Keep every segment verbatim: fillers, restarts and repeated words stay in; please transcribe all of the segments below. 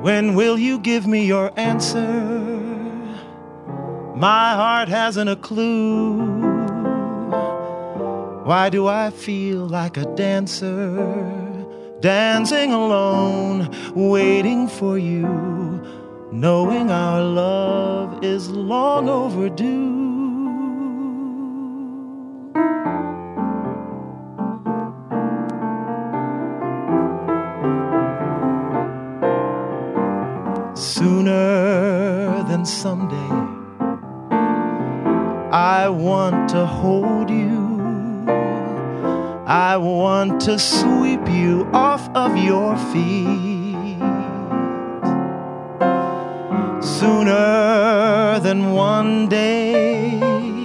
When will you give me your answer? My heart hasn't a clue. Why do I feel like a dancer, dancing alone, waiting for you, knowing our love is long overdue? Sooner than someday, I want to hold you. I want to sweep you off of your feet. Sooner than one day,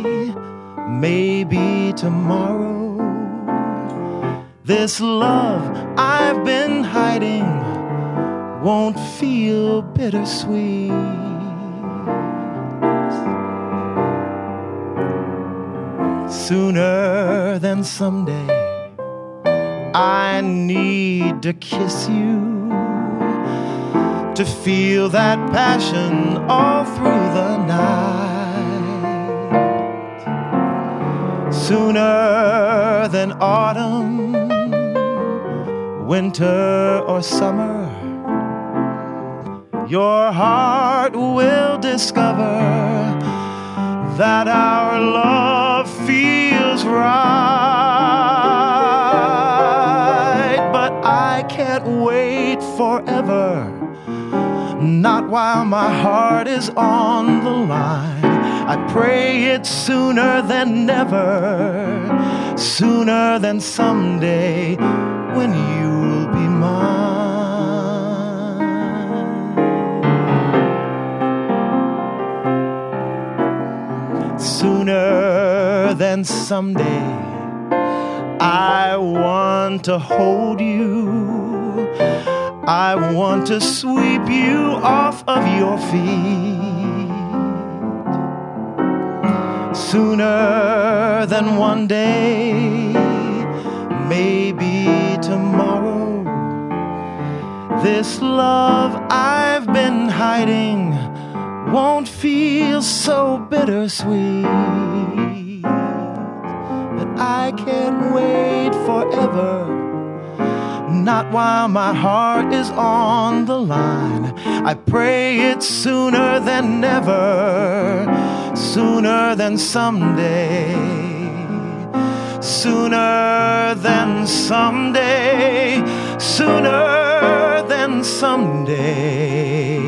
maybe tomorrow, this love I've been hiding won't feel bittersweet. Sooner than someday, I need to kiss you, to feel that passion all through the night. Sooner than autumn, winter or summer, your heart will discover that our love feels right. But I can't wait forever, not while my heart is on the line. I pray it's sooner than never, sooner than someday when you'll be mine. Sooner than someday, I want to hold you. I want to sweep you off of your feet. Sooner than one day, maybe tomorrow, this love I've been hiding won't feel so bittersweet. But I can't wait forever, not while my heart is on the line. I pray it's sooner than never, sooner than someday, sooner than someday, sooner than someday.